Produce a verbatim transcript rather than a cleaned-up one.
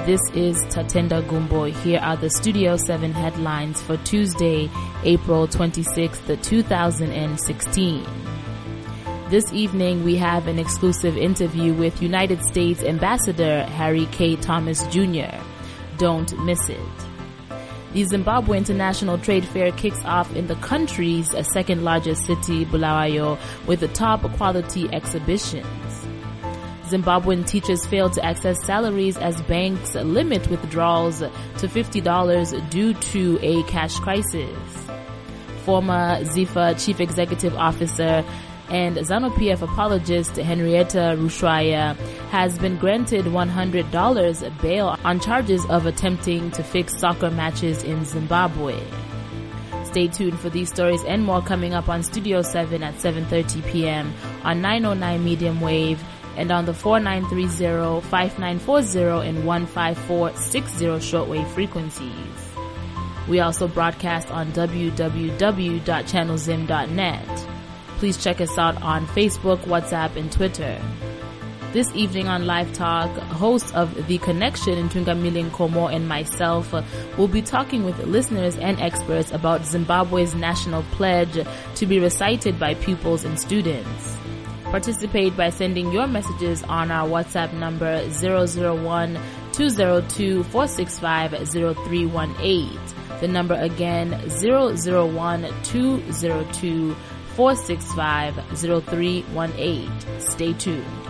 This is Tatenda Gumbo. Here are the Studio seven headlines for Tuesday, April twenty-sixth, two thousand sixteen. This evening, we have an exclusive interview with United States Ambassador Harry K. Thomas Junior Don't miss it. The Zimbabwe International Trade Fair kicks off in the country's second largest city, Bulawayo, with the top quality exhibitions. Zimbabwean teachers fail to access salaries as banks limit withdrawals to fifty dollars due to a cash crisis. Former ZIFA Chief Executive Officer and ZANU-P F apologist Henrietta Rushwaya has been granted one hundred dollars bail on charges of attempting to fix soccer matches in Zimbabwe. Stay tuned for these stories and more coming up on Studio seven at seven thirty p.m. on nine oh nine medium wave and on the four nine three zero, five nine four zero and one five four six zero shortwave frequencies. We also broadcast on w w w dot channel zim dot net. Please check us out on Facebook, WhatsApp, and Twitter. This evening on Live Talk, host of The Connection, Ntungamili Nkomo, and myself will be talking with listeners and experts about Zimbabwe's national pledge to be recited by pupils and students. Participate by sending your messages on our WhatsApp number zero zero one, two zero two, four six five, zero three one eight. The number again, zero zero one, two zero two, four six five, zero three one eight. Stay tuned.